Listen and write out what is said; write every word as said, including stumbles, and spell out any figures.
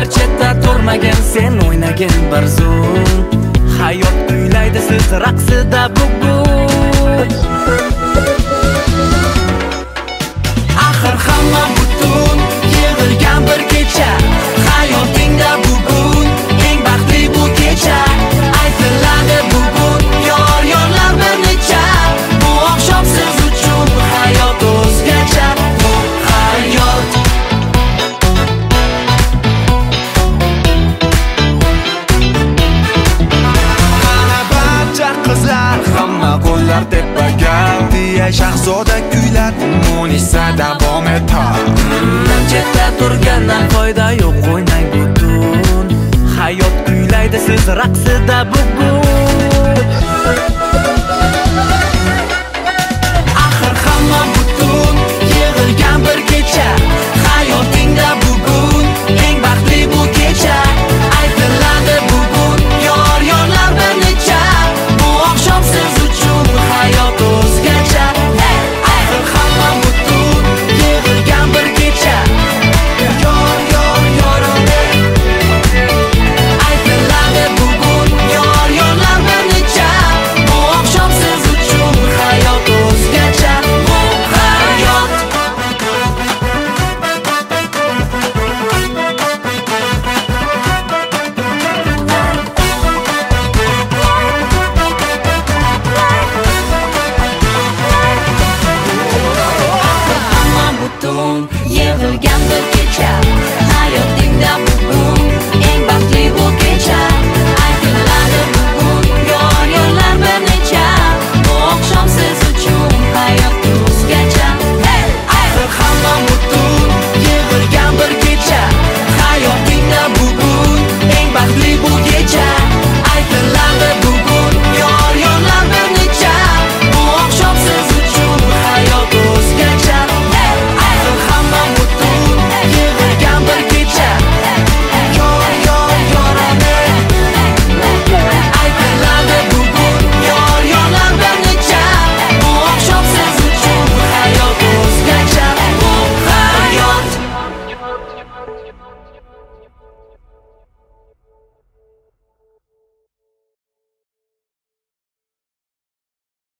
bir chetda turmagin, sen o'ynagin bir zum. Hayot kuylaydi siz raqsida bugun. Axir hamma butun yig'ilgan bir kecha. Hayotingda bugun eng baxtli bu kecha. Aytiladi bugun yor yorlar bir necha. Bu oqshom siz uchun hayot o'zgacha. Bu hayot. Mana barcha qizlar hamma qo'llar tepaga deya shahzoda kuylar Munisa davom etar. Chetda turgandan foyda yo'q, o'ynang butun. Hayot kuylaydi siz raqsida bugun. Axir hamma butun yig'ilgan bir kecha. Hayotingda bugun eng baxtli bu kecha. Aytiladi bugun yor yorlar bir necha. Bu oqshom siz uchun hayot o'zgacha. Axir hamma butun yig'ilgan bir kecha. Yor yor yorona. Aytiladi bugun yor yorlar bir necha. Bu oqshom siz uchun hayot o'zgacha. Bu hayot. Hamma butun yig'ilgan bir kecha. Hayotingda bugun eng baxtli bu kecha. Aytiladi bugun yor yorlar bir necha. Bu oqshom siz uchun hayot o'zgacha. Axir hamma butun yig'ilgan bir kecha. Hayotingda bugun eng baxtli bu kecha. Aytiladi bugun yor yorlar bir necha. Bu oqshom siz uchun hayot o'zgacha. Axir hamma butun yig'ilgan bir kecha. Yor yor yorona. Aytiladi bugun yor yorlar bir necha. Bu oqshom siz uchun hayot o'zgacha. Bu hayot.